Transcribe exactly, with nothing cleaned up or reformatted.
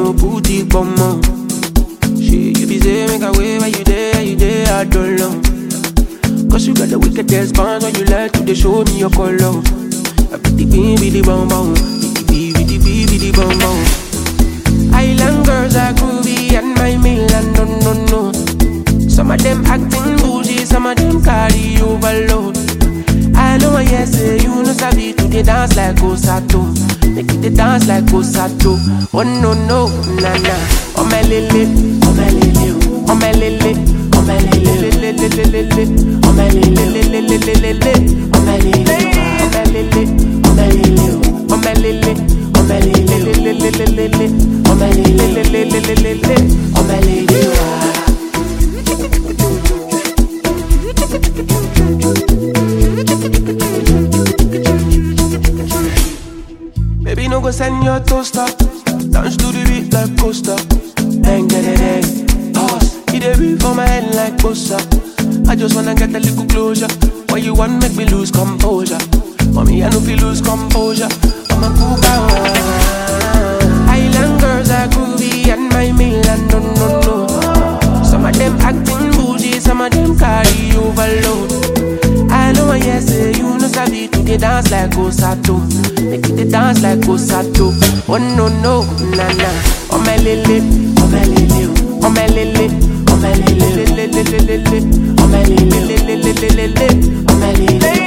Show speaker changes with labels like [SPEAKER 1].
[SPEAKER 1] no booty bummer. Shit, you be say make a way when you there, you there, I don't know. Cause you got the wickedest bounce when you like to they show me your color. I be the bean, be the bum bum, be the be the be the bum bum. Island girls are groovy and my Milan, no no no. Some of them acting bougie, some of them carry overload. I know I yes say you know sabi to the dance like Osato. Make it the dance like Osato. Oh no no, na na. Oh my lele, oh my lele, oh my lele, oh my lele, lele lele lele, oh my lele, lele lele lele, oh my lele, oh my lele, oh my lele, oh my lele, oh my lele, lele lele lele, oh my lele, lele lele lele, oh my lele. Baby, no go send your toaster. Dance to the beat like coaster. Bang, bang, bang, pause. It a beat for my head like bossa. I just wanna get a little closure. Why you want make me lose composure? Mommy, I know feel lose composure. I'm a cool power. Island girls are groovy and my Milan, no, no, no. Some of them acting bougie, some of them carry overload. I know I yes say you know sabi to the dance like Osato. Make it the dance like Osato. Oh no no, na na. Oh my lele, oh my lele, oh my lele, oh my lele, lele lele lele, oh my lele, lele lele lele, oh my lele.